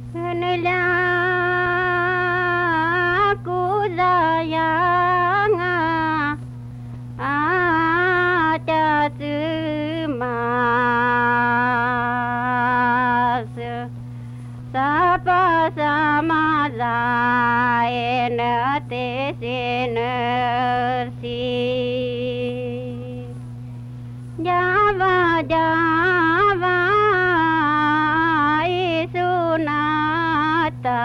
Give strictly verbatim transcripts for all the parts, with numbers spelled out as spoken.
nơi la cú ra yang a cha chữ ma sa pa sa ma la en te sin si Java Java Isunata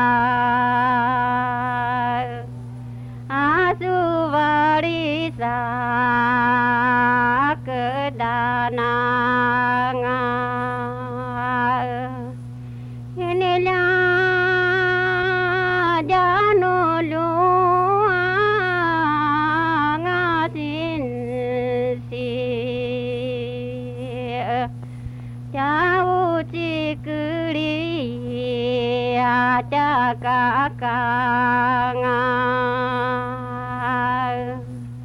Asuvarisa Kedananga Inilah janulu ngasin si Jauh cikuri ada kakangan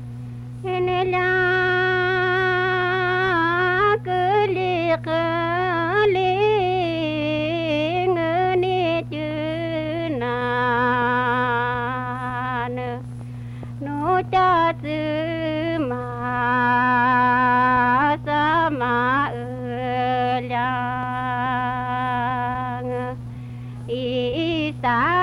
Inilah keli-keling ini jenan Nuca sema sama elang Isa